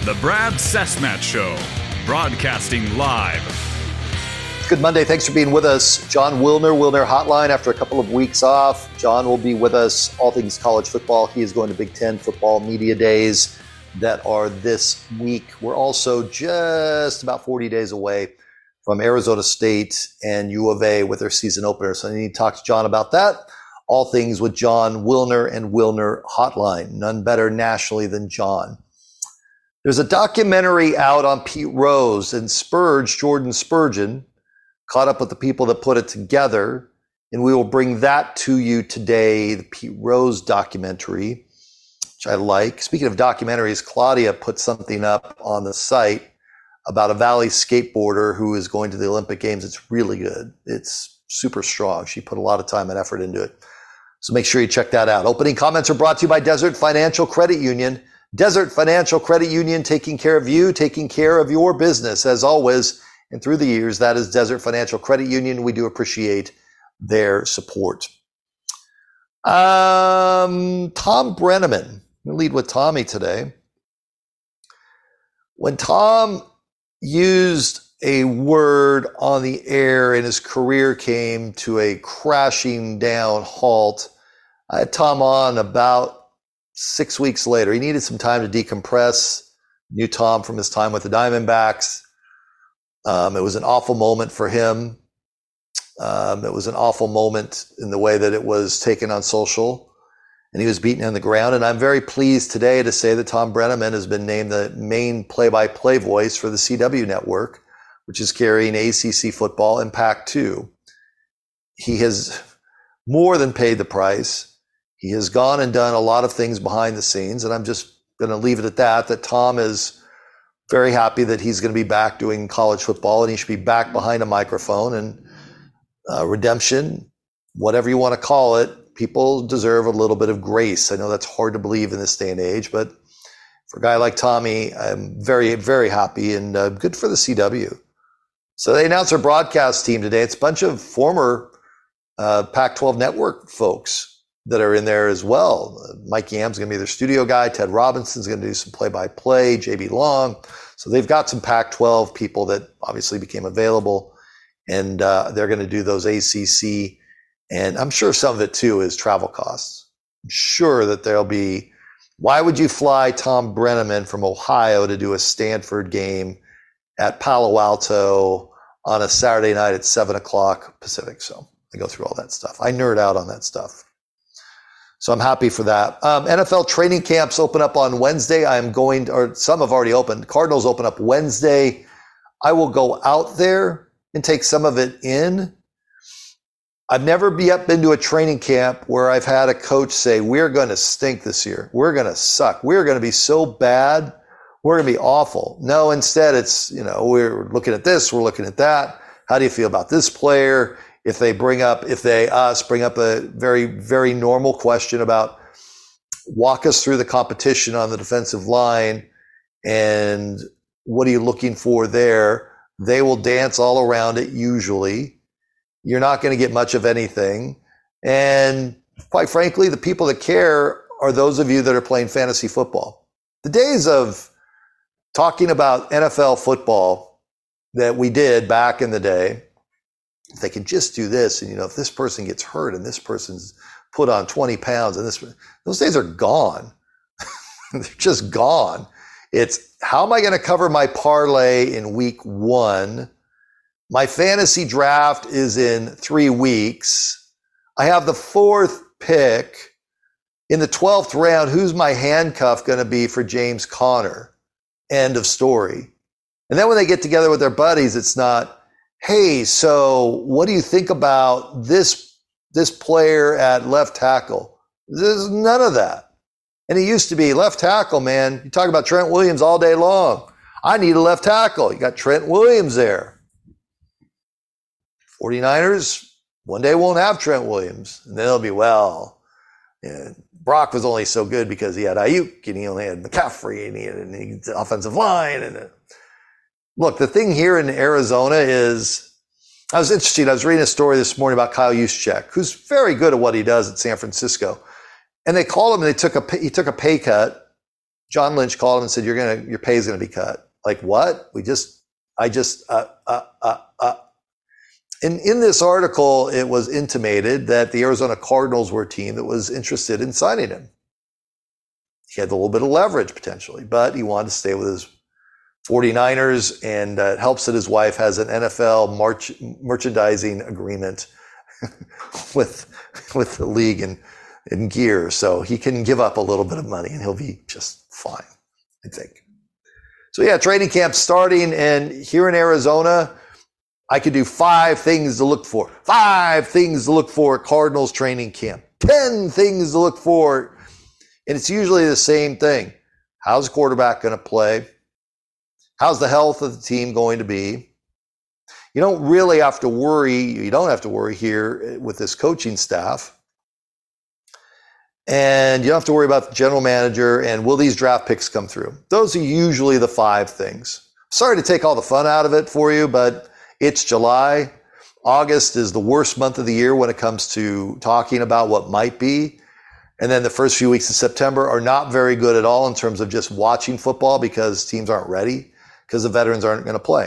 The Brad Cessmat Show, broadcasting live. Good Monday. Thanks for being with us. Jon Wilner, Wilner Hotline. After a couple of weeks off, Jon will be with us, all things college football. He is going to Big Ten football media days that are this week. We're also just about 40 days away from Arizona State and U of A with their season opener. So I need to talk to Jon about that. All things with Jon Wilner and Wilner Hotline. None better nationally than Jon. There's a documentary out on Pete Rose, and Jordan Spurgeon, caught up with the people that put it together, and we will bring that to you today, the Pete Rose documentary, which I like. Speaking of documentaries, Claudia put something up on the site about a Valley skateboarder who is going to the Olympic Games. It's really good. It's super strong. She put a lot of time and effort into it. So make sure you check that out. Opening comments are brought to you by Desert Financial Credit Union. Desert Financial Credit Union, taking care of you, taking care of your business, as always. And through the years, that is Desert Financial Credit Union. We do appreciate their support. Tom Brenneman. We'll lead with Tommy today. When Tom used a word on the air and his career came to a crashing down halt, I had Tom on about 6 weeks later. He needed some time to decompress. Knew Tom from his time with the Diamondbacks. It was an awful moment for him. It was an awful moment in the way that it was taken on social, and he was beaten on the ground. And I'm very pleased today to say that Tom Brenneman has been named the main play-by-play voice for the CW network, which is carrying ACC football and Pac-2. He has more than paid the price. He has gone and done a lot of things behind the scenes, and I'm just going to leave it at that Tom is very happy that he's going to be back doing college football, and he should be back behind a microphone. And redemption, whatever you want to call it, people deserve a little bit of grace. I know that's hard to believe in this day and age, but for a guy like Tommy, I'm very, very happy, and good for the CW. So they announced their broadcast team today. It's a bunch of former Pac-12 network folks that are in there as well. Mike Yam's going to be their studio guy. Ted Robinson's going to do some play-by-play. JB Long. So they've got some Pac-12 people that obviously became available, and they're going to do those ACC. And I'm sure some of it too is travel costs. I'm sure that there'll be. Why would you fly Tom Brenneman from Ohio to do a Stanford game at Palo Alto on a Saturday night at 7:00 Pacific? So I go through all that stuff. I nerd out on that stuff. So I'm happy for that. NFL training camps open up on Wednesday. Some have already opened. Cardinals open up Wednesday. I will go out there and take some of it in. I've never been to a training camp where I've had a coach say, we're going to stink this year. We're going to suck. We're going to be so bad. We're going to be awful. No, instead it's, we're looking at this, we're looking at that. How do you feel about this player? If they bring up a very, very normal question about walk us through the competition on the defensive line and what are you looking for there, they will dance all around it usually. You're not going to get much of anything. And quite frankly, the people that care are those of you that are playing fantasy football. The days of talking about NFL football that we did back in the day, if they can just do this, and if this person gets hurt and this person's put on 20 pounds and those days are gone. They're just gone. It's how am I going to cover my parlay in week 1? My fantasy draft is in 3 weeks. I have the 4th pick in the 12th round. Who's my handcuff going to be for James Conner? End of story. And then when they get together with their buddies, it's not, hey, so what do you think about this player at left tackle? There's none of that. And it used to be left tackle, man. You talk about Trent Williams all day long. I need a left tackle. You got Trent Williams there. 49ers one day won't have Trent Williams. And then they'll be, Brock was only so good because he had Ayuk and he only had McCaffrey and he had an offensive line. And look, the thing here in Arizona is, I was interested. I was reading a story this morning about Kyle Juszczyk, who's very good at what he does at San Francisco. And they called him and he took a pay cut John Lynch called him and said, your pay is going to be cut. Like, what? In this article, it was intimated that the Arizona Cardinals were a team that was interested in signing him. He had a little bit of leverage potentially, but he wanted to stay with his 49ers, and it helps that his wife has an NFL merchandising agreement with the league and gear, so he can give up a little bit of money and he'll be just fine, I think. So yeah, training camp starting, and here in Arizona, I could do 5 things to look for. 5 things to look for at Cardinals training camp. 10 things to look for. And it's usually the same thing. How's the quarterback going to play? How's the health of the team going to be? You don't really have to worry. You don't have to worry here with this coaching staff. And you don't have to worry about the general manager and will these draft picks come through? Those are usually the 5 things. Sorry to take all the fun out of it for you, but it's July. August is the worst month of the year when it comes to talking about what might be. And then the first few weeks of September are not very good at all in terms of just watching football because teams aren't ready because the veterans aren't going to play.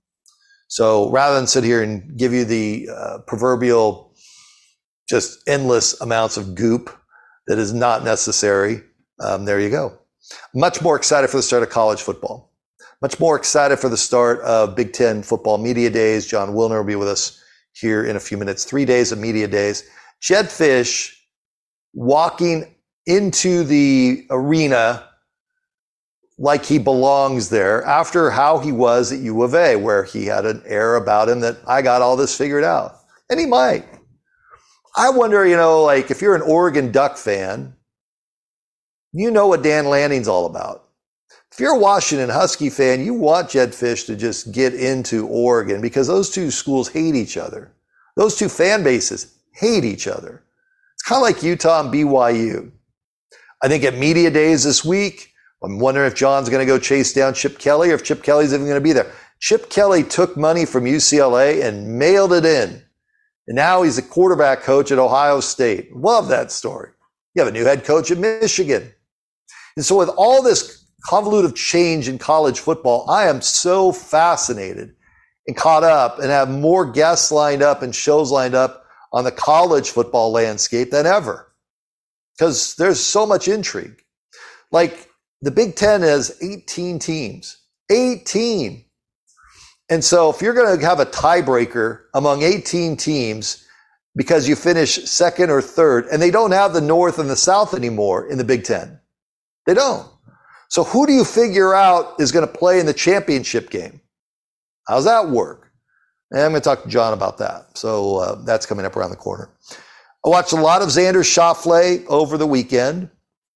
So rather than sit here and give you the proverbial just endless amounts of goop that is not necessary, there you go. Much more excited for the start of college football. Much more excited for the start of Big Ten football media days. John Wilner will be with us here in a few minutes. 3 days of media days. Jedd Fisch walking into the arena like he belongs there after how he was at U of A, where he had an air about him that I got all this figured out. And he might. I wonder, like if you're an Oregon Duck fan, you know what Dan Lanning's all about. If you're a Washington Husky fan, you want Jedd Fisch to just get into Oregon because those two schools hate each other. Those two fan bases hate each other. It's kind of like Utah and BYU. I think at media days this week, I'm wondering if John's going to go chase down Chip Kelly or if Chip Kelly's even going to be there. Chip Kelly took money from UCLA and mailed it in. And now he's a quarterback coach at Ohio State. Love that story. You have a new head coach at Michigan. And so with all this convoluted change in college football, I am so fascinated and caught up and have more guests lined up and shows lined up on the college football landscape than ever because there's so much intrigue. Like the Big Ten has 18 teams, 18. And so if you're going to have a tiebreaker among 18 teams because you finish second or third, and they don't have the North and the South anymore in the Big Ten, they don't. So who do you figure out is going to play in the championship game? How's that work? And I'm going to talk to John about that. So that's coming up around the corner. I watched a lot of Xander Schauffele over the weekend.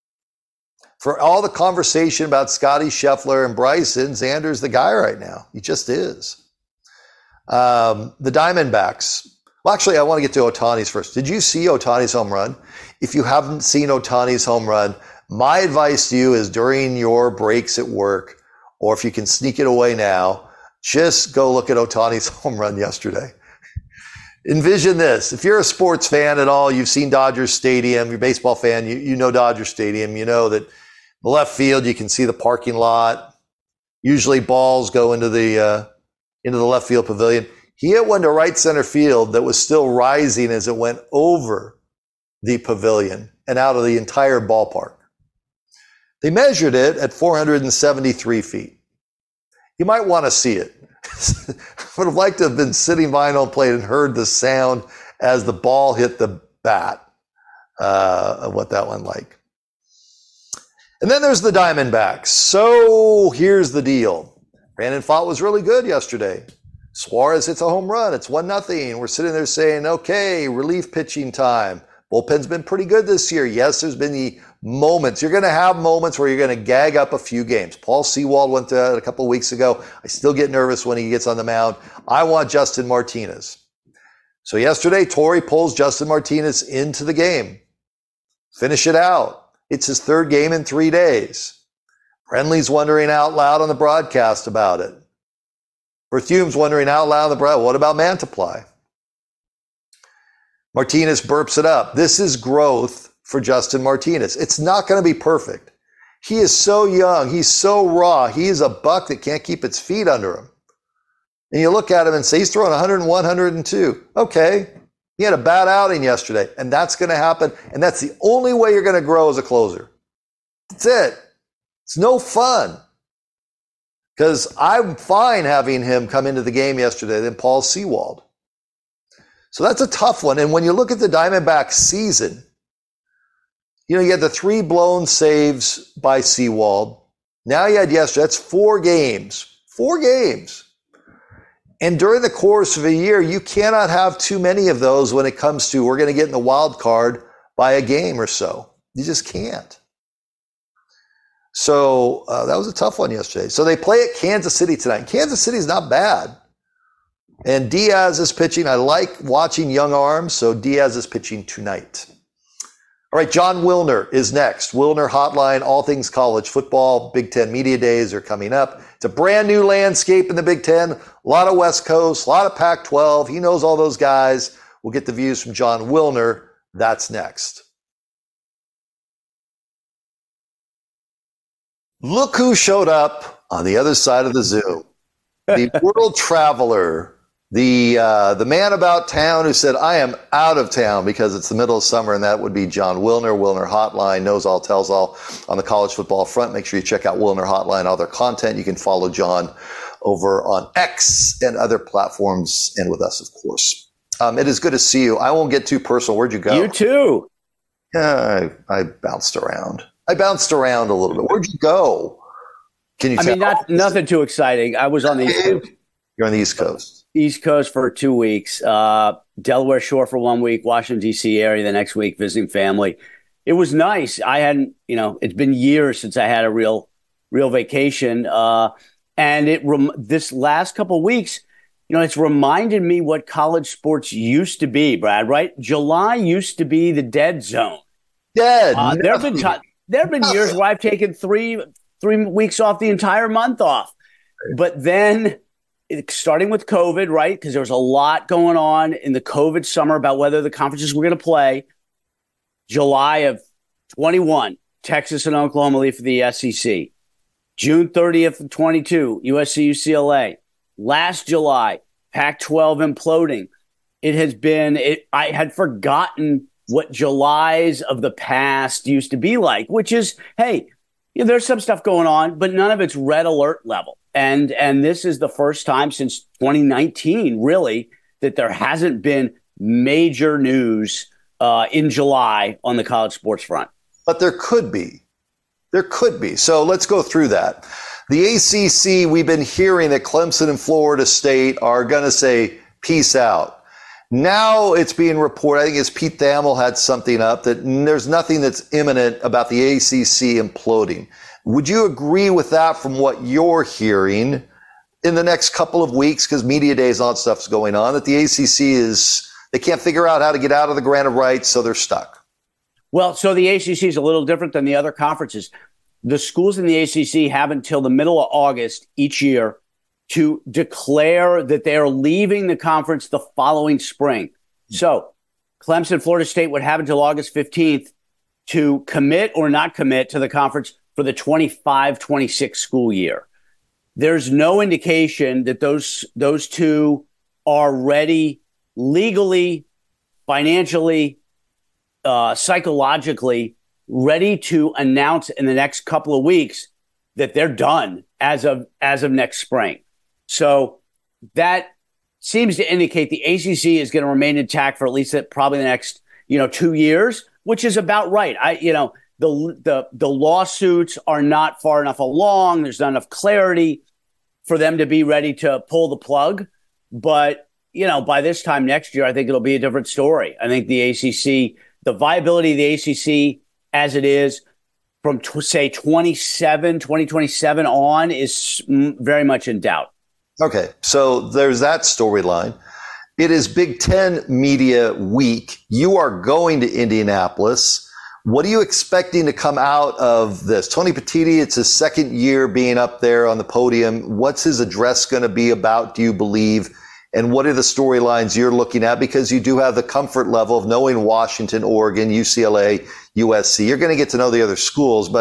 For all the conversation about Scotty Scheffler and Bryson, Xander's the guy right now. He just is. The Diamondbacks. Well, actually, I want to get to Ohtani's first. Did you see Ohtani's home run? If you haven't seen Ohtani's home run, my advice to you is during your breaks at work, or if you can sneak it away now, just go look at Ohtani's home run yesterday. Envision this. If you're a sports fan at all, you've seen Dodger Stadium, you're a baseball fan, you know Dodger Stadium, you know that the left field, you can see the parking lot. Usually balls go into the left field pavilion. He hit one to right center field that was still rising as it went over the pavilion and out of the entire ballpark. They measured it at 473 feet. You might want to see it. I would have liked to have been sitting behind home plate and heard the sound as the ball hit the bat of what that went like. And then there's the Diamondbacks. So here's the deal. Brandon Pfaadt was really good yesterday. Suarez hits a home run. It's 1-0. We're sitting there saying, okay, relief pitching time. Bullpen's been pretty good this year. Yes, there's been the moments. You're going to have moments where you're going to gag up a few games. Paul Sewald went to it a couple of weeks ago. I still get nervous when he gets on the mound. I want Justin Martinez. So yesterday, Torrey pulls Justin Martinez into the game. Finish it out. It's his third game in 3 days. Brenly's wondering out loud on the broadcast about it. Berthume's wondering out loud on the broadcast, what about Mantiply? Martinez burps it up. This is growth for Justin Martinez. It's not going to be perfect. He is so young. He's so raw. He is a buck that can't keep its feet under him. And you look at him and say, he's throwing 101, 102. Okay. He had a bad outing yesterday, and that's going to happen. And that's the only way you're going to grow as a closer. That's it. It's no fun. Because I'm fine having him come into the game yesterday than Paul Sewald. So that's a tough one. And when you look at the Diamondbacks season, you had the 3 blown saves by Sewald. Now you had yesterday. That's 4 games. 4 games. And during the course of a year, you cannot have too many of those when it comes to we're going to get in the wild card by a game or so. You just can't. So that was a tough one yesterday. So they play at Kansas City tonight. Kansas City is not bad. And Diaz is pitching. I like watching young arms, so Diaz is pitching tonight. All right, Jon Wilner is next. Wilner Hotline, all things college football. Big Ten Media Days are coming up. It's a brand new landscape in the Big Ten. A lot of West Coast, a lot of Pac-12. He knows all those guys. We'll get the views from Jon Wilner. That's next. Look who showed up on the other side of the Zoom. The world traveler, the man about town who said, I am out of town because it's the middle of summer, and that would be Jon Wilner. Wilner Hotline, knows all, tells all on the college football front. Make sure you check out Wilner Hotline, all their content. You can follow Jon over on X and other platforms, and with us, of course. It is good to see you. I won't get too personal. Where'd you go? You too. Yeah, I bounced around. I bounced around a little bit. Where'd you go? Can you tell? Nothing too exciting. I was on the East Coast. You're on the East Coast. East Coast for 2 weeks. Delaware Shore for 1 week, Washington, D.C. area the next week, visiting family. It was nice. I hadn't, it's been years since I had a real vacation. And this last couple of weeks, it's reminded me what college sports used to be, Brad, right? July used to be the dead zone. Dead. There have been years where I've taken three weeks off, the entire month off. But then starting with COVID, right? Because there was a lot going on in the COVID summer about whether the conferences were going to play. July of 21, Texas and Oklahoma leave for the SEC. June 30th of 22, USC, UCLA. Last July, Pac-12 imploding. I had forgotten what Julys of the past used to be like, which is, hey, there's some stuff going on, but none of it's red alert level. And this is the first time since 2019, really, that there hasn't been major news in July on the college sports front. But there could be. There could be. So let's go through that. The ACC, we've been hearing that Clemson and Florida State are going to say, peace out. Now it's being reported, I think it's Pete Thamel had something up, that there's nothing that's imminent about the ACC imploding. Would you agree with that from what you're hearing in the next couple of weeks? Because media days, all that stuff's going on, that the ACC they can't figure out how to get out of the grant of rights, so they're stuck. Well, so the ACC is a little different than the other conferences. The schools in the ACC have until the middle of August each year to declare that they are leaving the conference the following spring. So Clemson, Florida State would have until August 15th to commit or not commit to the conference for the 25-26 school year. There's no indication that those two are ready legally, financially, psychologically, ready to announce in the next couple of weeks that they're done as of next spring. So that seems to indicate the ACC is going to remain intact for at least probably the next 2 years, which is about right. The lawsuits are not far enough along. There's not enough clarity for them to be ready to pull the plug. But by this time next year, I think it'll be a different story. I think the ACC, the viability of the ACC as it is from say 2027 on is very much in doubt. Okay, so there's that storyline. It is Big Ten Media Week. You are going to Indianapolis. What are you expecting to come out of this? Tony Petitti, it's his second year being up there on the podium. What's his address going to be about, do you believe? And what are the storylines you're looking at? Because you do have the comfort level of knowing Washington, Oregon, UCLA, USC. You're going to get to know the other schools, but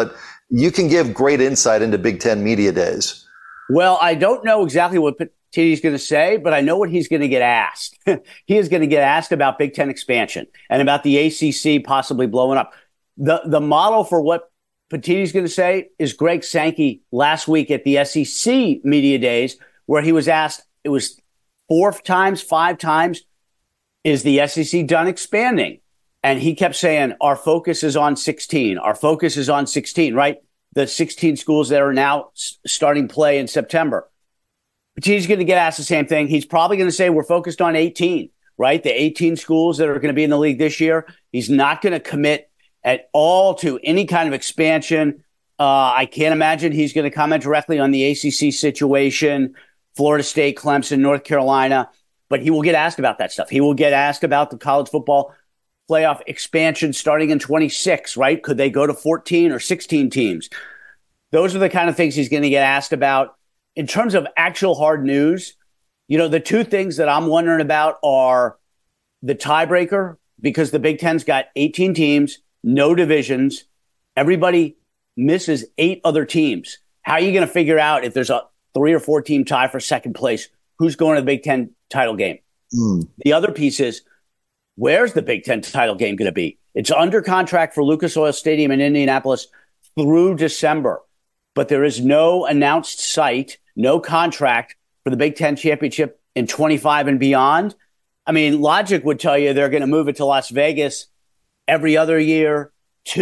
you can give great insight into Big Ten media days. Well, I don't know exactly what Petitti's going to say, but I know what he's going to get asked. He is going to get asked about Big Ten expansion and about the ACC possibly blowing up. The model for what Petitti's going to say is Greg Sankey last week at the SEC media days, where he was asked, it was 5 times, is the SEC done expanding? And he kept saying, our focus is on 16. Our focus is on 16, right? The 16 schools that are now starting play in September. Petitti's going to get asked the same thing. He's probably going to say we're focused on 18, right? The 18 schools that are going to be in the league this year. He's not going to commit at all to any kind of expansion. I can't imagine he's going to comment directly on the ACC situation, Florida State, Clemson, North Carolina, but he will get asked about that stuff. He will get asked about the college football playoff expansion starting in 26, right? Could they go to 14 or 16 teams? Those are the kind of things he's going to get asked about. In terms of actual hard news, the two things that I'm wondering about are the tiebreaker, because the Big Ten's got 18 teams, no divisions. Everybody misses 8 other teams. How are you going to figure out if there's a 3 or 4 team tie for second place? Who's going to the Big Ten title game? The other piece is, where's the Big Ten title game going to be? It's under contract for Lucas Oil Stadium in Indianapolis through December, but there is no announced site, no contract for the Big Ten championship in 25 and beyond. I mean, logic would tell you they're going to move it to Las Vegas every other year,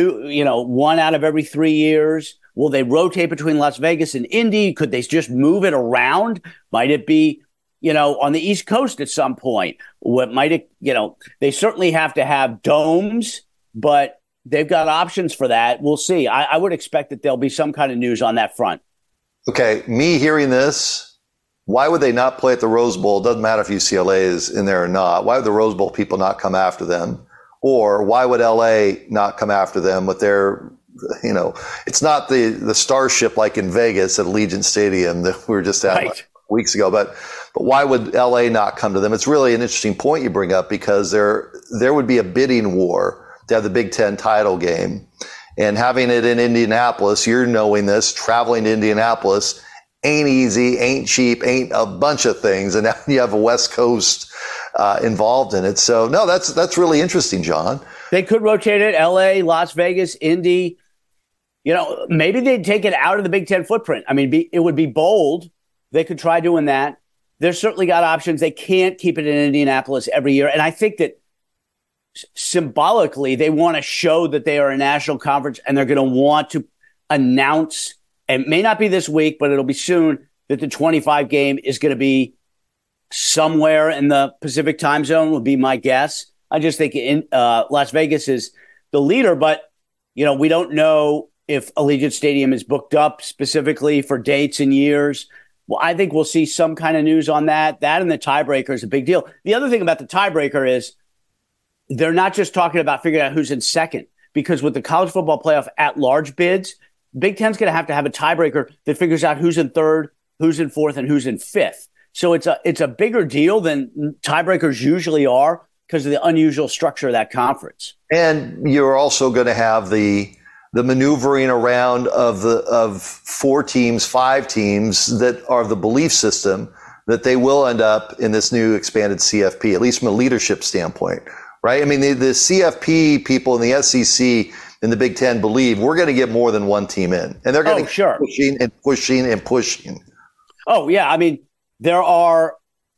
1 out of every 3 years. Will they rotate between Las Vegas and Indy? Could they just move it around? Might it be, on the East Coast at some point? What might it, they certainly have to have domes, but they've got options for that. We'll see. I would expect that there'll be some kind of news on that front. Okay, me hearing this, why would they not play at the Rose Bowl? It doesn't matter if UCLA is in there or not. Why would the Rose Bowl people not come after them? Or why would LA not come after them with their, it's not the starship like in Vegas at Allegiant Stadium that we were just at weeks ago, but why would LA not come to them? It's really an interesting point you bring up, because there would be a bidding war to have the Big Ten title game. And having it in Indianapolis, you're knowing this, traveling to Indianapolis ain't easy, ain't cheap, ain't a bunch of things. And now you have a West Coast involved in it. So, no, that's really interesting, John. They could rotate it, LA, Las Vegas, Indy. Maybe they'd take it out of the Big Ten footprint. I mean, it would be bold. They could try doing that. They've certainly got options. They can't keep it in Indianapolis every year. And I think that symbolically, they want to show that they are a national conference, and they're going to want to announce, and it may not be this week, but it'll be soon, that the 25 game is going to be somewhere in the Pacific time zone, would be my guess. I just think Las Vegas is the leader, but, we don't know if Allegiant Stadium is booked up specifically for dates and years. Well, I think we'll see some kind of news on that. That and the tiebreaker is a big deal. The other thing about the tiebreaker is they're not just talking about figuring out who's in second, because with the college football playoff at large bids, Big Ten's going to have a tiebreaker that figures out who's in third, who's in fourth, and who's in fifth. So it's a bigger deal than tiebreakers usually are because of the unusual structure of that conference. And you're also going to have the maneuvering around of 4 teams, 5 teams that are the belief system that they will end up in this new expanded CFP, at least from a leadership standpoint, right? I mean, the CFP people in the SEC and the Big Ten believe we're going to get more than one team in, and they're going to keep pushing and pushing and pushing. Oh, yeah. I mean, there are,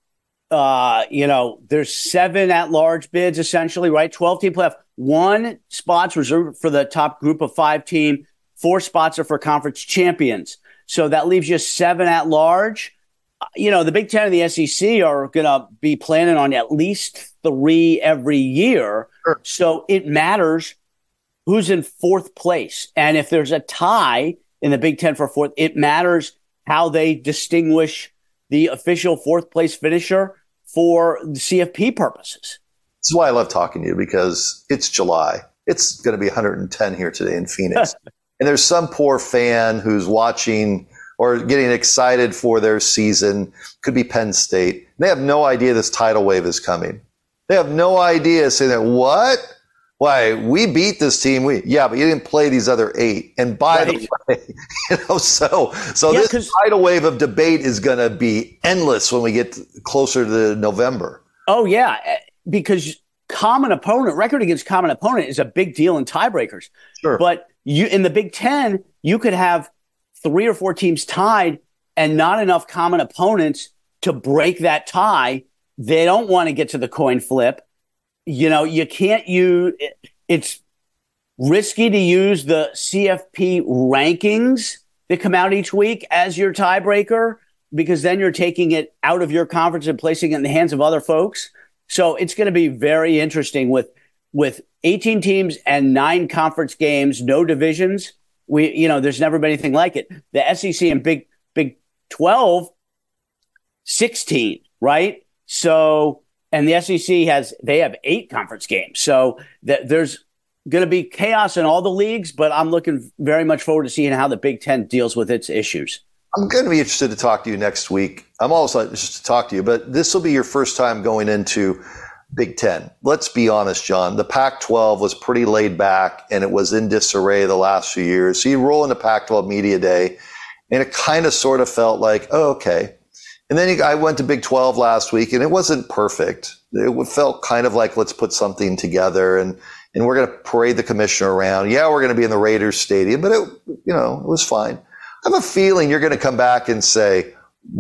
there's 7 at-large bids, essentially, right? 12-team playoff. 1 spot's reserved for the top group of 5 team. 4 spots are for conference champions. So that leaves you 7 at-large. The Big Ten and the SEC are going to be planning on at least 3 every year. Sure. So it matters who's in 4th place. And if there's a tie in the Big Ten for 4th, it matters how they distinguish the official 4th place finisher for the CFP purposes. This is why I love talking to you, because it's July. It's going to be 110 here today in Phoenix. And there's some poor fan who's watching or getting excited for their season. Could be Penn State. They have no idea this tidal wave is coming. They have no idea, saying that, what? Why, we beat this team. But you didn't play these other 8. And by the way, so this tidal wave of debate is going to be endless when we get closer to November. Oh, yeah, because record against common opponent is a big deal in tiebreakers. Sure. But in the Big Ten, you could have 3 or 4 teams tied and not enough common opponents to break that tie. They don't want to get to the coin flip. You can't it's risky to use the CFP rankings that come out each week as your tiebreaker, because then you're taking it out of your conference and placing it in the hands of other folks. So it's going to be very interesting with 18 teams and 9 conference games, no divisions. There's never been anything like it. The SEC and Big 12, 16, right? So, and the SEC they have 8 conference games. So there's going to be chaos in all the leagues, but I'm looking very much forward to seeing how the Big Ten deals with its issues. I'm going to be interested to talk to you next week. I'm also interested to talk to you, but this will be your first time going into Big Ten. Let's be honest, John. The Pac-12 was pretty laid back, and it was in disarray the last few years. So you roll into Pac-12 Media Day, and it kind of sort of felt like, oh, okay. And then I went to Big 12 last week, and it wasn't perfect. It felt kind of like, let's put something together, and we're going to parade the commissioner around. Yeah, we're going to be in the Raiders Stadium, but it was fine. I have a feeling you're going to come back and say,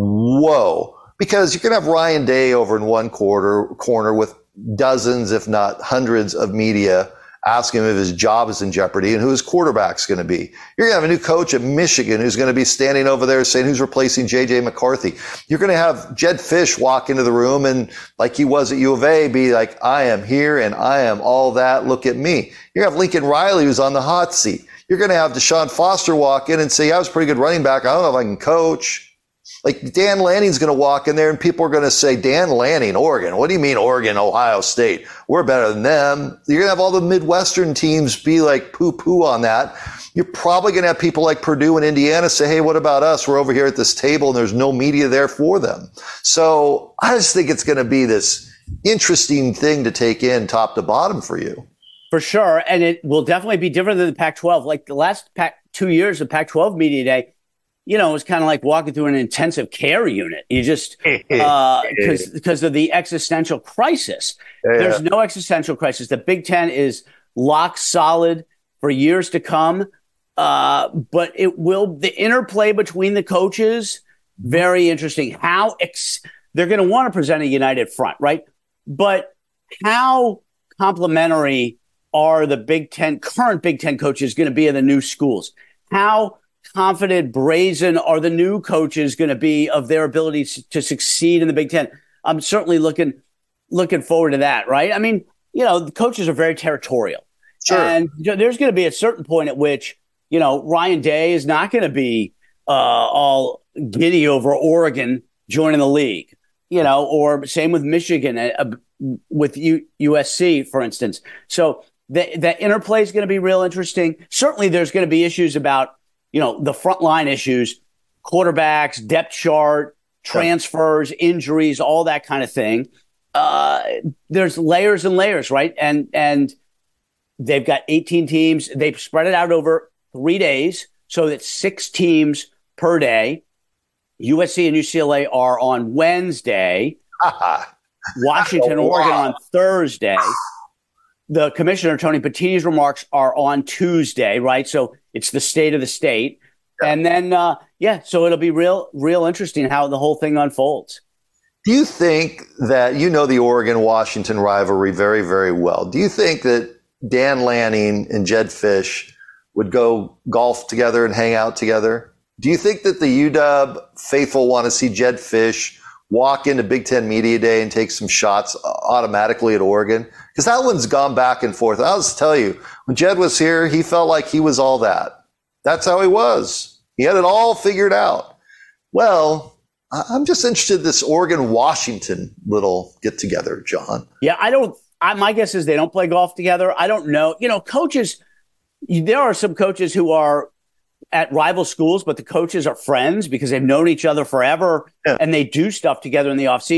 whoa, because you're going to have Ryan Day over in one corner with dozens, if not hundreds of media asking him if his job is in jeopardy and who his quarterback's going to be. You're going to have a new coach at Michigan who's going to be standing over there saying who's replacing J.J. McCarthy. You're going to have Jedd Fisch walk into the room and, like he was at U of A, be like, I am here and I am all that. Look at me. You're going to have Lincoln Riley who's on the hot seat. You're going to have Deshaun Foster walk in and say, I was a pretty good running back. I don't know if I can coach. Like Dan Lanning's going to walk in there and people are going to say, Dan Lanning, Oregon. What do you mean Oregon, Ohio State? We're better than them. You're going to have all the Midwestern teams be like poo-poo on that. You're probably going to have people like Purdue and Indiana say, hey, what about us? We're over here at this table and there's no media there for them. So I just think it's going to be this interesting thing to take in top to bottom for you. For sure. And it will definitely be different than the Pac-12. Like the last 2 years of Pac-12 Media Day, it was kind of like walking through an intensive care unit. You just, because of the existential crisis. Yeah. There's no existential crisis. The Big Ten is lock solid for years to come. But the interplay between the coaches, very interesting. How they're going to want to present a united front, right? But how complementary are the current Big Ten coaches going to be in the new schools? How confident, brazen are the new coaches going to be of their ability to succeed in the Big Ten? I'm certainly looking forward to that, right? I mean, the coaches are very territorial. Sure. And there's going to be a certain point at which, Ryan Day is not going to be all giddy over Oregon joining the league, or same with Michigan, with USC, for instance. So the interplay is going to be real interesting. Certainly there's going to be issues about, the frontline issues, quarterbacks, depth chart, transfers, injuries, all that kind of thing. There's layers and layers, right? And they've got 18 teams. They've spread it out over 3 days, so that's 6 teams per day. USC and UCLA are on Wednesday. Washington, Oregon on Thursday. The commissioner, Tony Peti's remarks are on Tuesday, right? So it's the state of the state. Yeah. And then, so it'll be real interesting how the whole thing unfolds. Do you think that, the Oregon-Washington rivalry very, very well? Do you think that Dan Lanning and Jedd Fisch would go golf together and hang out together? Do you think that the UW faithful want to see Jedd Fisch walk into Big Ten Media Day and take some shots automatically at Oregon? Because that one's gone back and forth. I'll just tell you, when Jed was here, he felt like he was all that. That's how he was. He had it all figured out. Well, I'm just interested in this Oregon-Washington little get-together, John. Yeah, my guess is they don't play golf together. I don't know. Coaches, there are some coaches who are at rival schools, but the coaches are friends because they've known each other forever and they do stuff together in the off season.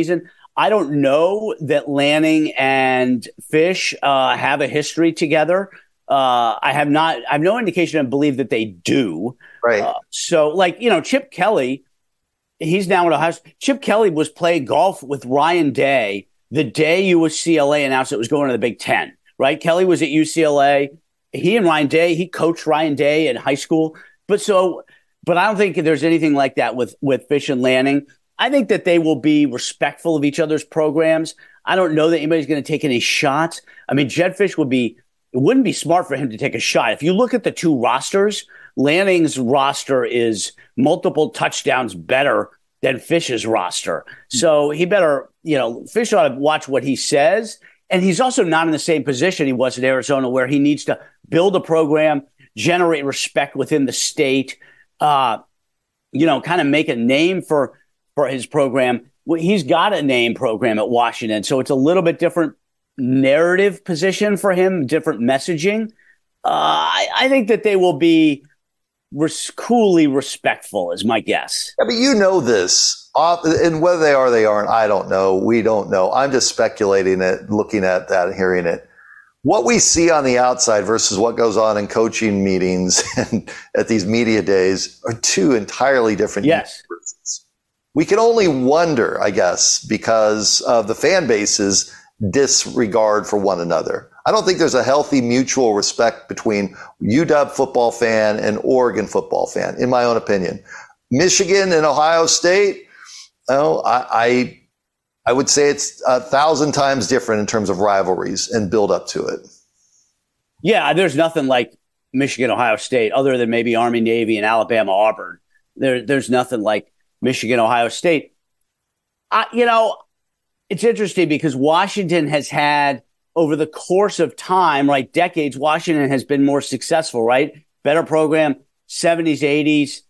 I don't know that Lanning and Fish have a history together. I have no indication to believe that they do. Right. Chip Kelly, he's now at Ohio State. Chip Kelly was playing golf with Ryan Day the day UCLA announced it was going to the Big Ten, right? Kelly was at UCLA. He coached Ryan Day in high school. But I don't think there's anything like that with Fish and Lanning. I think that they will be respectful of each other's programs. I don't know that anybody's going to take any shots. I mean, Jedd Fisch it wouldn't be smart for him to take a shot. If you look at the two rosters, Lanning's roster is multiple touchdowns better than Fish's roster. So he better, Fish ought to watch what he says. And he's also not in the same position he was at Arizona, where he needs to build a program, generate respect within the state, kind of make a name for his program. Well, he's got a name program at Washington. So it's a little bit different narrative position for him, different messaging. I think that they will be coolly respectful, is my guess. Yeah, but you know this. And whether they are, they aren't, I don't know. We don't know. I'm just speculating it, looking at that and hearing it. What we see on the outside versus what goes on in coaching meetings and at these media days are two entirely different universes. We can only wonder, I guess, because of the fan base's disregard for one another. I don't think there's a healthy mutual respect between UW football fan and Oregon football fan, in my own opinion. Michigan and Ohio State, I would say it's 1,000 times different in terms of rivalries and build up to it. Yeah, there's nothing like Michigan, Ohio State, other than maybe Army, Navy, and Alabama, Auburn. There's nothing like Michigan, Ohio State. It's interesting because Washington has had, over the course of time, right, decades, Washington has been more successful, right? Better program, 70s, 80s,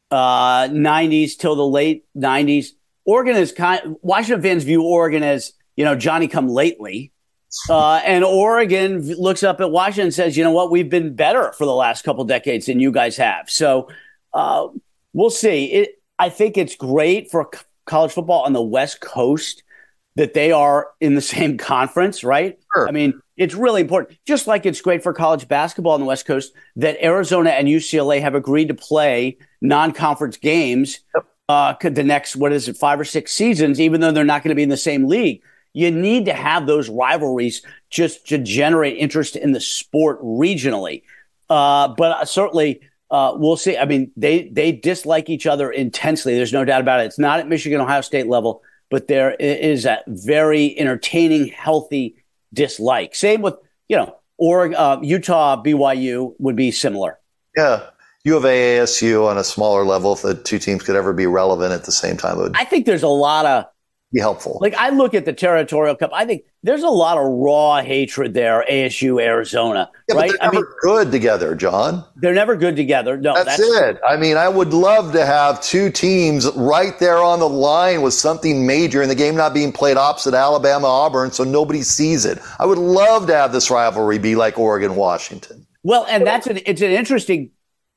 90s till the late 90s. Washington fans view Oregon as, Johnny come lately. And Oregon looks up at Washington and says, you know what, we've been better for the last couple decades than you guys have. So we'll see. I think it's great for college football on the West Coast that they are in the same conference, right? Sure. I mean, it's really important. Just like it's great for college basketball on the West Coast that Arizona and UCLA have agreed to play non-conference games the next, 5 or 6 seasons, even though they're not going to be in the same league. You need to have those rivalries just to generate interest in the sport regionally. But certainly, we'll see. I mean, they dislike each other intensely. There's no doubt about it. It's not at Michigan, Ohio State level, but there is a very entertaining, healthy dislike. Same with, Oregon, Utah, BYU would be similar. Yeah. U of A, ASU on a smaller level, if the two teams could ever be relevant at the same time, it would I think there's a lot of be helpful. Like, I look at the Territorial Cup, I think there's a lot of raw hatred there, ASU, Arizona, right? But they're never good together, John. They're never good together. No, that's it. I mean, I would love to have two teams right there on the line with something major in the game not being played opposite Alabama, Auburn, so nobody sees it. I would love to have this rivalry be like Oregon, Washington. Well, and it's an interesting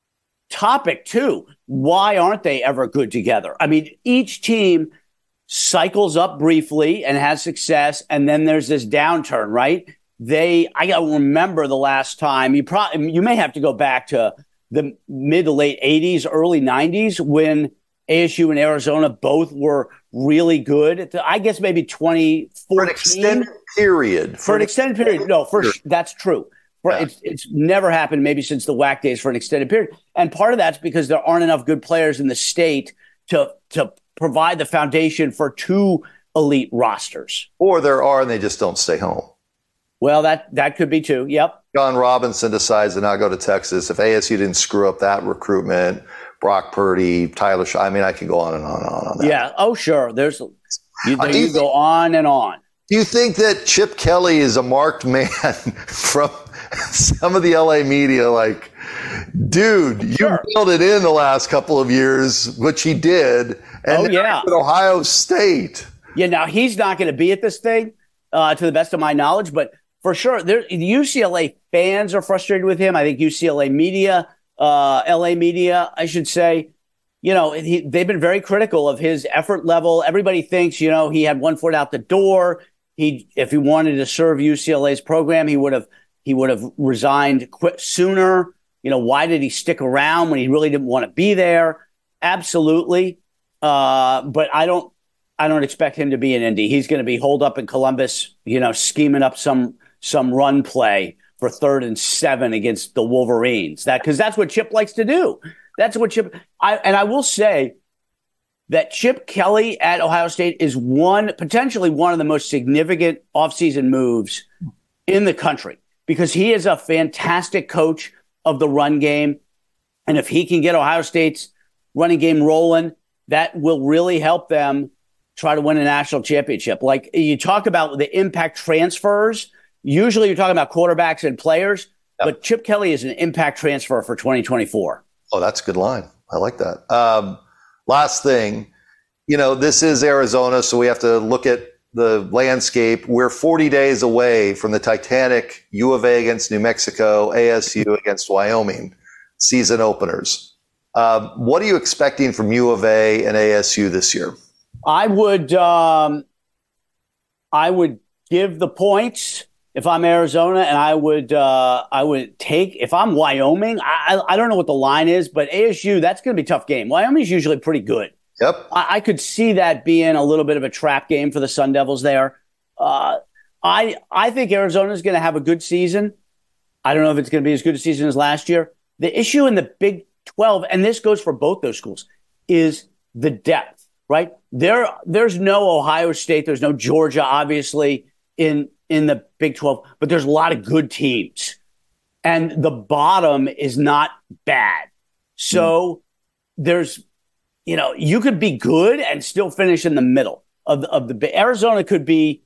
topic too. Why aren't they ever good together? I mean, each team cycles up briefly and has success, and then there's this downturn, right? I got to remember the last time. You may have to go back to the mid to late 80s, early 90s when ASU and Arizona both were really good. I guess maybe 2014. For an extended period. For an extended period. No, that's true. It's never happened maybe since the WAC days for an extended period. And part of that's because there aren't enough good players in the state to provide the foundation for two elite rosters. Or there are, and they just don't stay home. Well, that could be too. Yep. John Robinson decides to not go to Texas. If ASU didn't screw up that recruitment, Brock Purdy, Tyler Shaw, I mean, I could go on and on and on that. Yeah. Oh, sure. You go on and on. Do you think that Chip Kelly is a marked man from some of the LA media? Like, dude, you built it in the last couple of years, which he did. And at Ohio State. Yeah, now he's not going to be at this thing, to the best of my knowledge, but for sure, the UCLA fans are frustrated with him. I think UCLA media, LA media, I should say, they've been very critical of his effort level. Everybody thinks, he had one foot out the door. If he wanted to serve UCLA's program, he would have resigned sooner. Why did he stick around when he really didn't want to be there? Absolutely. But I don't expect him to be in Indy. He's going to be holed up in Columbus, scheming up some run play for 3rd and 7 against the Wolverines. Because that's what Chip likes to do. That's what I will say that Chip Kelly at Ohio State is potentially one of the most significant offseason moves in the country, because he is a fantastic coach of the run game. And if he can get Ohio State's running game rolling, that will really help them try to win a national championship. Like you talk about the impact transfers, usually you're talking about quarterbacks and players, but Chip Kelly is an impact transfer for 2024. Oh, that's a good line. I like that. Last thing, this is Arizona, so we have to look at the landscape. We're 40 days away from the Titanic U of A against New Mexico, ASU against Wyoming season openers. What are you expecting from U of A and ASU this year? I would give the points if I'm Arizona, and I would take, if I'm Wyoming, I don't know what the line is, but ASU, that's going to be a tough game. Wyoming's usually pretty good. Yep. I could see that being a little bit of a trap game for the Sun Devils there. I think Arizona's going to have a good season. I don't know if it's going to be as good a season as last year. The issue in the Big 12, and this goes for both those schools, is the depth, right? There's no Ohio State, there's no Georgia, obviously, in the Big 12, but there's a lot of good teams. And the bottom is not bad. So there's, you could be good and still finish in the middle of the Arizona could be,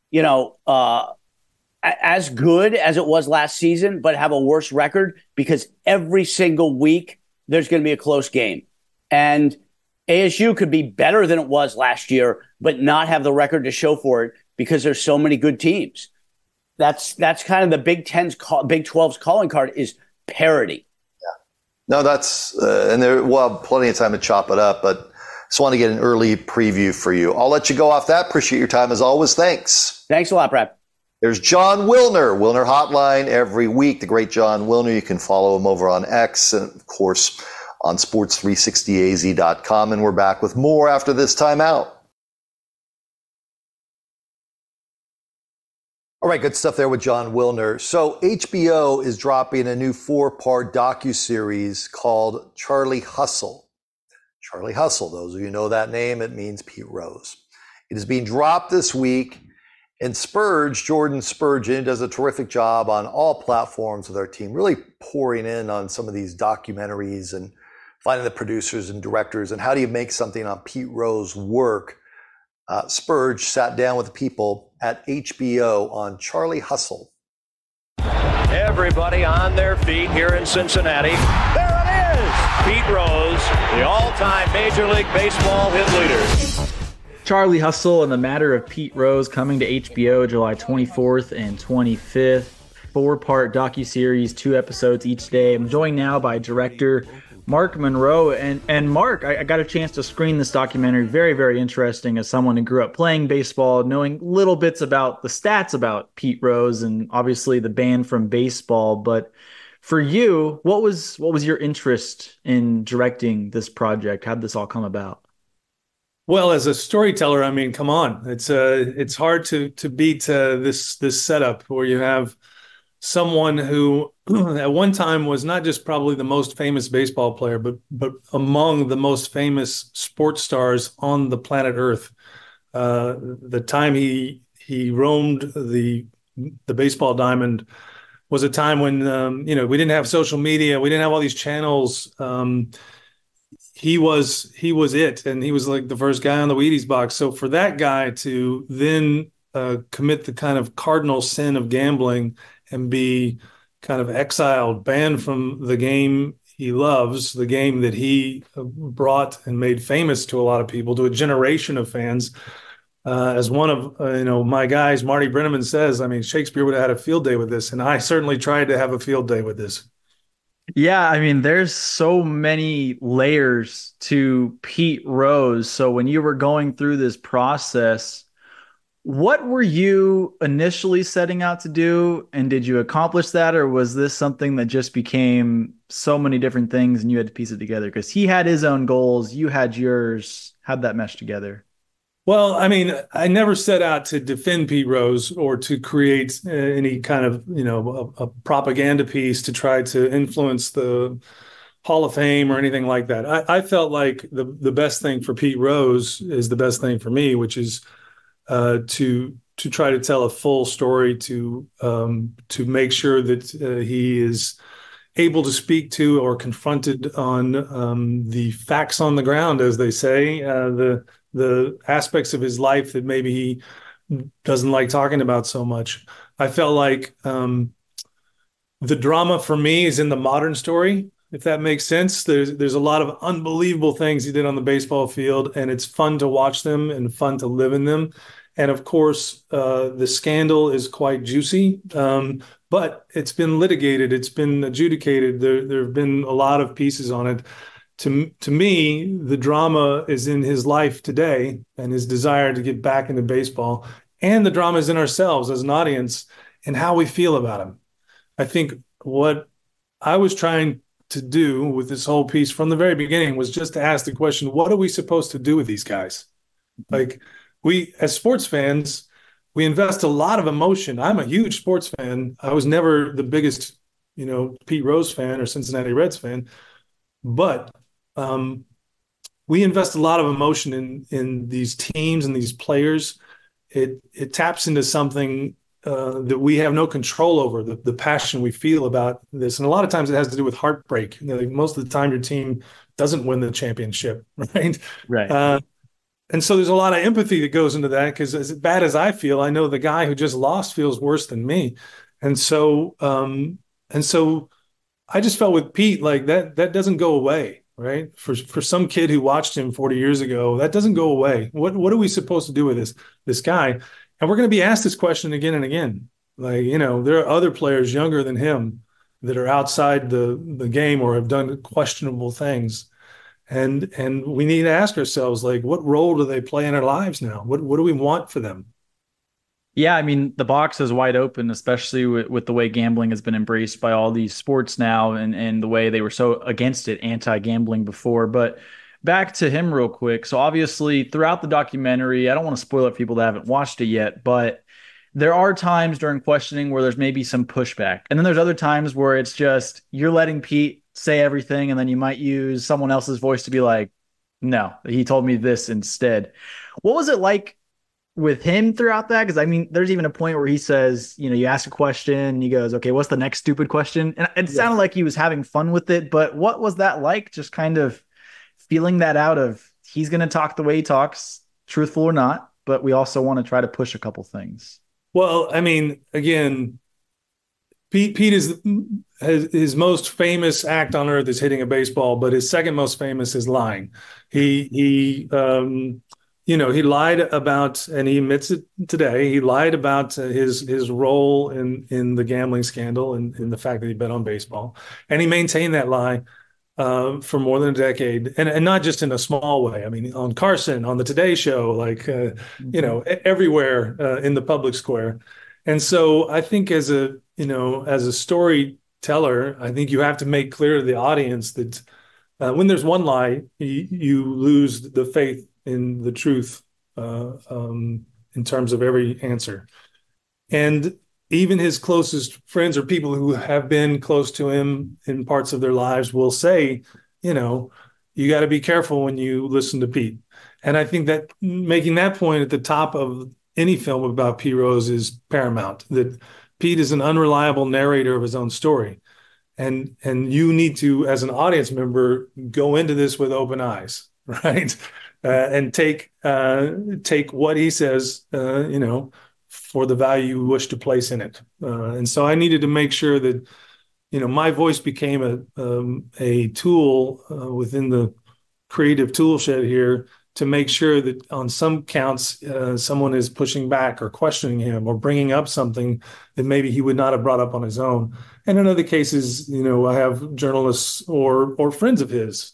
as good as it was last season, but have a worse record because every single week there's going to be a close game. And ASU could be better than it was last year, but not have the record to show for it because there's so many good teams. That's kind of the Big 12's calling card is parity. No, that's and we'll have plenty of time to chop it up, but just want to get an early preview for you. I'll let you go off that. Appreciate your time as always. Thanks. Thanks a lot, Brad. There's Jon Wilner, Wilner Hotline every week. The great Jon Wilner. You can follow him over on X and, of course, on sports360az.com. And we're back with more after this timeout. All right, good stuff there with Jon Wilner. So HBO is dropping a new 4-part docuseries called Charlie Hustle. Charlie Hustle, those of you who know that name, it means Pete Rose. It is being dropped this week, and Jordan Spurgeon, does a terrific job on all platforms with our team, really pouring in on some of these documentaries and finding the producers and directors and how do you make something on Pete Rose's work. Spurge sat down with the people at HBO on Charlie Hustle. Everybody on their feet here in Cincinnati. There it is! Pete Rose, the all-time Major League Baseball hit leader. Charlie Hustle and the Matter of Pete Rose coming to HBO July 24th and 25th. 4-part docuseries, 2 episodes each day. I'm joined now by director Mark Monroe. And Mark, I got a chance to screen this documentary. Very, very interesting as someone who grew up playing baseball, knowing little bits about the stats about Pete Rose and obviously the ban from baseball. But for you, what was your interest in directing this project? How did this all come about? Well, as a storyteller, I mean, come on, it's hard to beat this setup where you have someone who at one time was not just probably the most famous baseball player, but among the most famous sports stars on the planet Earth. The time he roamed the baseball diamond was a time when we didn't have social media, we didn't have all these channels. He was it, and he was like the first guy on the Wheaties box. So for that guy to then commit the kind of cardinal sin of gambling and be kind of exiled, banned from the game he loves, the game that he brought and made famous to a lot of people, to a generation of fans. As one of my guys, Marty Brennaman, says, I mean, Shakespeare would have had a field day with this, and I certainly tried to have a field day with this. Yeah, I mean, there's so many layers to Pete Rose. So when you were going through this process, what were you initially setting out to do? And did you accomplish that? Or was this something that just became so many different things and you had to piece it together? Because he had his own goals, you had yours. How'd that mesh together? Well, I mean, I never set out to defend Pete Rose or to create any kind of, a propaganda piece to try to influence the Hall of Fame or anything like that. I felt like the best thing for Pete Rose is the best thing for me, which is to try to tell a full story, to make sure that he is able to speak to or confronted on the facts on the ground, as they say, the aspects of his life that maybe he doesn't like talking about so much. I felt like the drama for me is in the modern story, if that makes sense. There's a lot of unbelievable things he did on the baseball field, and it's fun to watch them and fun to live in them. And of course, the scandal is quite juicy, but it's been litigated, it's been adjudicated. There have been a lot of pieces on it. To me, the drama is in his life today and his desire to get back into baseball, and the drama is in ourselves as an audience and how we feel about him. I think what I was trying to do with this whole piece from the very beginning was just to ask the question, what are we supposed to do with these guys? Like, we, as sports fans, we invest a lot of emotion. I'm a huge sports fan. I was never the biggest, Pete Rose fan or Cincinnati Reds fan, but we invest a lot of emotion in these teams and these players. It taps into something that we have no control over, the passion we feel about this. And a lot of times it has to do with heartbreak. Like, most of the time your team doesn't win the championship, right? Right. And so there's a lot of empathy that goes into that, because as bad as I feel, I know the guy who just lost feels worse than me. And so I just felt with Pete, like that doesn't go away, right? For some kid who watched him 40 years ago, that doesn't go away. What are we supposed to do with this guy? And we're going to be asked this question again and again. Like, there are other players younger than him that are outside the game or have done questionable things. And we need to ask ourselves, like, what role do they play in our lives now? What do we want for them? Yeah, I mean, the box is wide open, especially with the way gambling has been embraced by all these sports now, and the way they were so against it, anti-gambling before. But back to him real quick. So obviously throughout the documentary, I don't want to spoil it for people that haven't watched it yet, but there are times during questioning where there's maybe some pushback. And then there's other times where it's just you're letting Pete say everything, and then you might use someone else's voice to be like, no, he told me this instead. What was it like with him throughout that? Because I mean, there's even a point where he says, you ask a question and he goes, okay, what's the next stupid question? And it sounded like he was having fun with it, but what was that like? Just kind of feeling that out of, he's going to talk the way he talks, truthful or not, but we also want to try to push a couple things. Well, I mean, again, Pete is his most famous act on earth is hitting a baseball, but his second most famous is lying. He lied about, and he admits it today, he lied about his role in the gambling scandal and in the fact that he bet on baseball. And he maintained that lie for more than a decade, and not just in a small way. I mean, on Carson, on the Today Show, like, everywhere in the public square. And so I think as a storyteller, I think you have to make clear to the audience that when there's one lie, you lose the faith in the truth in terms of every answer. And even his closest friends or people who have been close to him in parts of their lives will say, you got to be careful when you listen to Pete. And I think that making that point at the top of any film about Pete Rose is paramount, that Pete is an unreliable narrator of his own story. And you need to, as an audience member, go into this with open eyes, right? And take what he says, for the value you wish to place in it. And so I needed to make sure that, my voice became a tool within the creative tool shed here to make sure that on some counts, someone is pushing back or questioning him or bringing up something that maybe he would not have brought up on his own. And in other cases, I have journalists or friends of his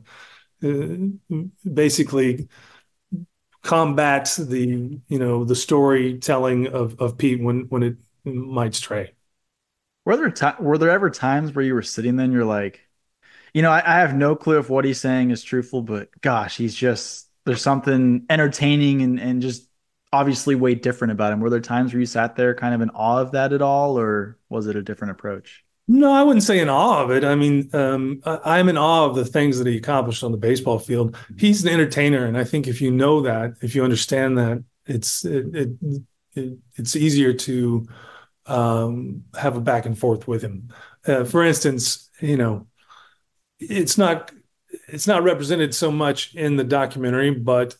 basically combat the storytelling of Pete when it might stray. Were there ever times where you were sitting there and you're like, I have no clue if what he's saying is truthful, but gosh, there's something entertaining and just obviously way different about him. Were there times where you sat there kind of in awe of that at all, or was it a different approach? No, I wouldn't say in awe of it. I mean, I'm in awe of the things that he accomplished on the baseball field. He's an entertainer, and I think if you know that, if you understand that, it's easier to have a back and forth with him. For instance, it's not represented so much in the documentary, but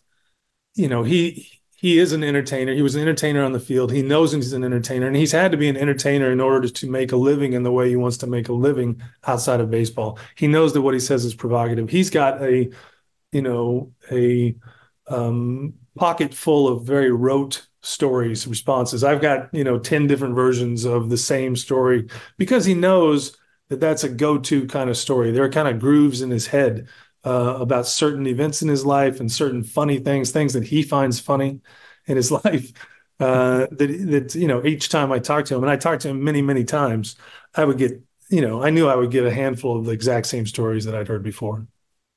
he is an entertainer. He was an entertainer on the field. He knows he's an entertainer, and he's had to be an entertainer in order to make a living in the way he wants to make a living outside of baseball. He knows that what he says is provocative. He's got a pocket full of very rote stories, responses. I've got 10 different versions of the same story because he knows that that's a go-to kind of story. There are kind of grooves in his head about certain events in his life and certain funny things that he finds funny in his life. That each time I talk to him, and I talked to him many, many times, I would get, I knew I would get a handful of the exact same stories that I'd heard before.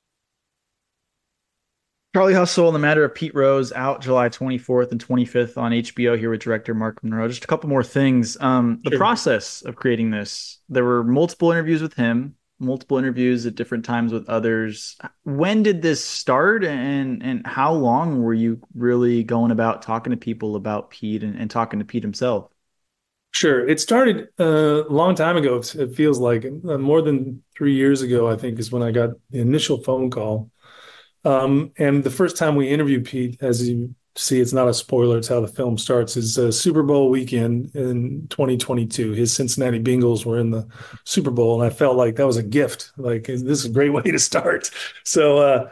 Charlie Hustle and the Matter of Pete Rose out July 24th and 25th on HBO here with director Mark Monroe. Just a couple more things. The process of creating this, there were multiple interviews with him, multiple interviews at different times with others. When did this start, and how long were you really going about talking to people about Pete and talking to Pete himself? Sure. It started a long time ago. It feels like more than 3 years ago, I think, is when I got the initial phone call. And the first time we interviewed Pete, as you see, it's not a spoiler, it's how the film starts, is Super Bowl weekend in 2022. His Cincinnati Bengals were in the Super Bowl, and I felt like that was a gift. Like, this is a great way to start. So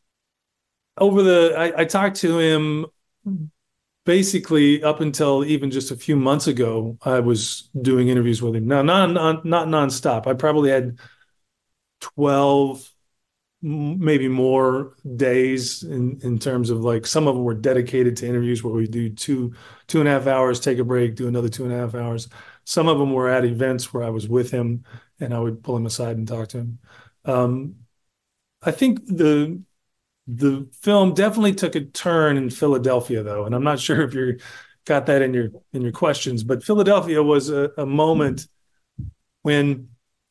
I talked to him basically up until even just a few months ago. I was doing interviews with him. Now, not nonstop. I probably had 12, maybe more days in terms of, like, some of them were dedicated to interviews where we do two and a half hours, take a break, do another 2.5 hours. Some of them were at events where I was with him and I would pull him aside and talk to him. I think the film definitely took a turn in Philadelphia, though, and I'm not sure if you got that in your questions, but Philadelphia was a moment when,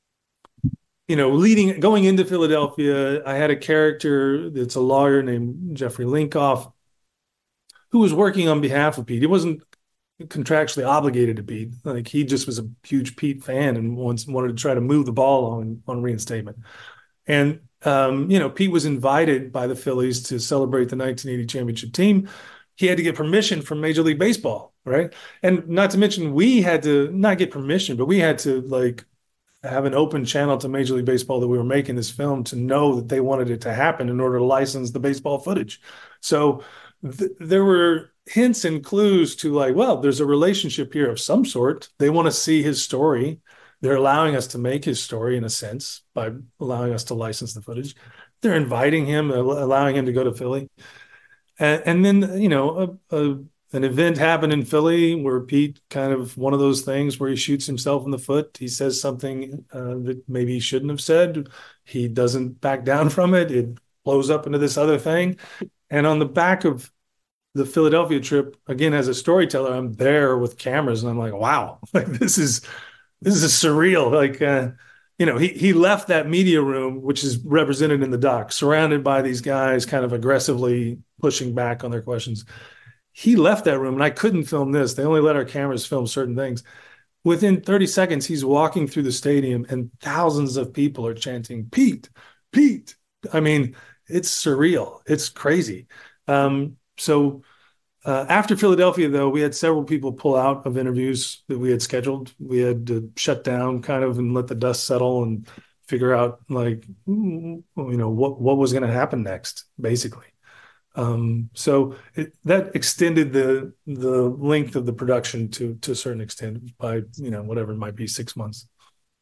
going into Philadelphia, I had a character that's a lawyer named Jeffrey Linkoff, who was working on behalf of Pete. He wasn't contractually obligated to Pete. Like, he just was a huge Pete fan and wanted to try to move the ball on reinstatement. And, Pete was invited by the Phillies to celebrate the 1980 championship team. He had to get permission from Major League Baseball, right? And not to mention, we had to not get permission, but we had to, like, have an open channel to Major League Baseball that we were making this film to know that they wanted it to happen in order to license the baseball footage. So there were hints and clues to, like, well, there's a relationship here of some sort. They want to see his story. They're allowing us to make his story, in a sense, by allowing us to license the footage. They're inviting him, allowing him to go to Philly. And then, an event happened in Philly where Pete, kind of one of those things where he shoots himself in the foot. He says something that maybe he shouldn't have said. He doesn't back down from it. It blows up into this other thing. And on the back of the Philadelphia trip, again, as a storyteller, I'm there with cameras and I'm like, wow, like, this is surreal. Like, he left that media room, which is represented in the doc, surrounded by these guys kind of aggressively pushing back on their questions. He left that room and I couldn't film this. They only let our cameras film certain things. Within 30 seconds, he's walking through the stadium and thousands of people are chanting, Pete, Pete. I mean, it's surreal. It's crazy. So after Philadelphia, though, we had several people pull out of interviews that we had scheduled. We had to shut down kind of and let the dust settle and figure out, like, what was going to happen next, basically. So that extended the length of the production to a certain extent by, whatever it might be, 6 months.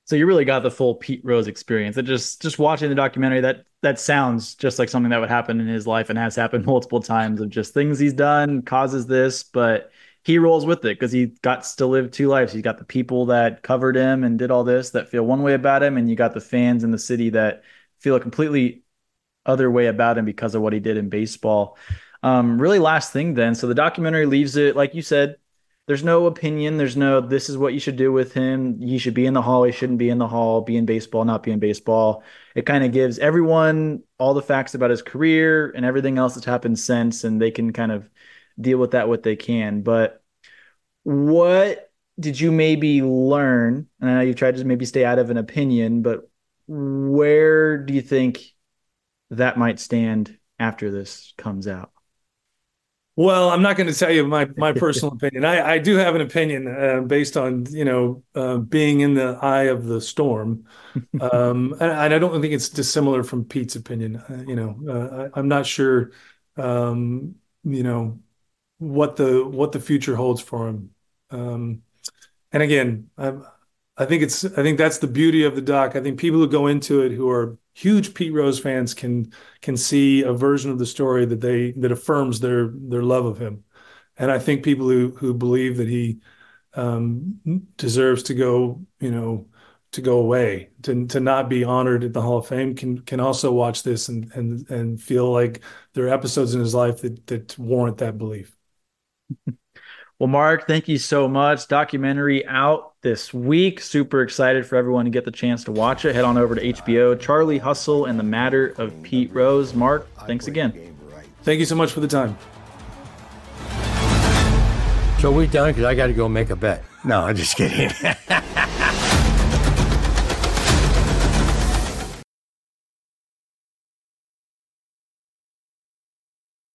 So you really got the full Pete Rose experience. It just watching the documentary, that sounds just like something that would happen in his life and has happened multiple times, of just things he's done causes this, but he rolls with it because he got to live two lives. He's got the people that covered him and did all this that feel one way about him, and you got the fans in the city that feel a completely other way about him because of what he did in baseball. Really last thing then. So the documentary leaves it, like you said, there's no opinion. There's no, this is what you should do with him. He should be in the hall. He shouldn't be in the hall, be in baseball, not be in baseball. It kind of gives everyone all the facts about his career and everything else that's happened since, and they can kind of deal with that what they can. But what did you maybe learn? And I know you tried to maybe stay out of an opinion, but where do you think that might stand after this comes out? Well, I'm not going to tell you my personal opinion. I do have an opinion based on, being in the eye of the storm. And I don't think it's dissimilar from Pete's opinion. I'm not sure, what the future holds for him. And again, I think that's the beauty of the doc. I think people who go into it who are huge Pete Rose fans can see a version of the story that affirms their love of him. And I think people who believe that he deserves to go away, to not be honored at the Hall of Fame can also watch this and feel like there are episodes in his life that warrant that belief. Well, Mark, thank you so much. Documentary out this week. Super excited for everyone to get the chance to watch it. Head on over to HBO. Charlie Hustle and the Matter of Pete Rose. Mark, thanks again. Thank you so much for the time. So we're done because I got to go make a bet. No, I'm just kidding.